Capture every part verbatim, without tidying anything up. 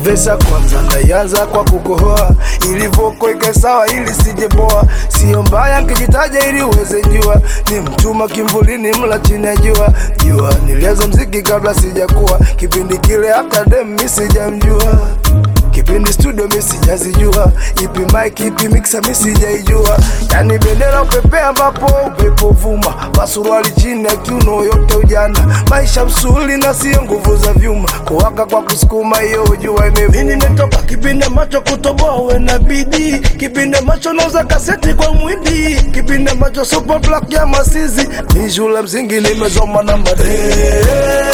Vesa kwanza naianza kwa kukohoa, ilivoko ike sawa ili sijeboa. Sio mbaya nkijitaja ili uweze jua, ni mchuma kimvulini mla chini ya jua. Jua nilianza mziki kabla sijakuwa, kipindi kile hata dem mi sijamjua. Kipindi studio mi sijazijua, ipi mic ipi mixer mi sijaijua. Yani bendera upepea ambapo upepo vuma, masuruali chini ya kiuno yote ujana. Maisha msuli na sio nguvu za vyuma, kuwaka kwa kusukuma hiyo ujua imevuma. Mimi nimetoka kipindi macho kutoboa uwe na bidii, kipindi macho nauza kaseti kwa mwidi, kipindi macho super black ya masizi. Ni shule msingi nimezoma na madee,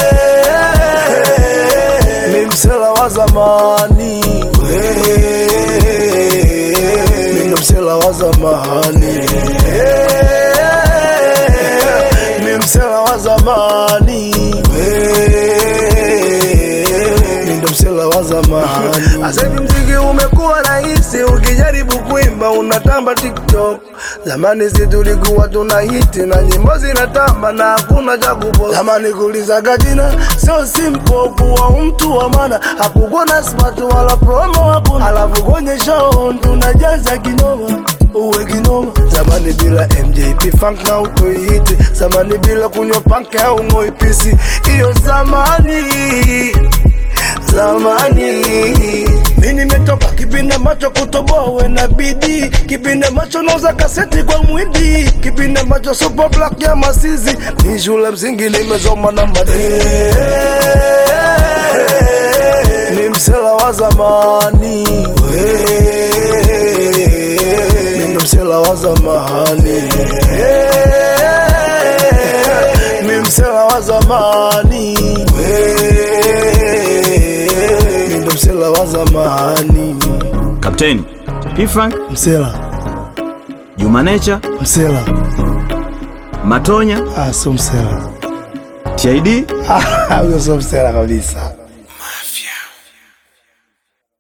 mi msela wa zamani, mi msela wa zamani, mi msela wa zamani, mi msela wa zamani. Asante mziki umekuwa rahisi, ukijaribu kuimba unatamba TikTok. Zamani si tulikuwa tunahiti na nyimbo zinatamba na hakuna cha kupost. Zamani kulizaga jina so simple, kuwa mtu wa maana hakukuwa na smart wala promo hakuna. Alafu kwenye show tunajaza kinoma uwe kinoma. Zamani bila M J P funk na utoihiti, zamani bila kunywa punk au ngoi pisi. Iyo zamani zamani. Mimi nimetoka kipindi macho kutoboa uwe na bidii, kipindi macho nauza kaseti kwa mwidi, kipindi macho super black ya masizi. Ni shule msingi nimezoma na madee, ni msela wa zamani, ni msela wa zamani, ni msela wa zamani, msela wa zamani. Kapteni P-Funk msela, Juma Nature msela, Matonya ah so msela, T I D ah huyo so msela kabisa.